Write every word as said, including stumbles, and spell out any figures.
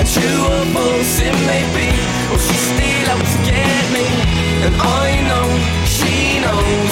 true or false it may be, or she's still out to get me. And I know she knows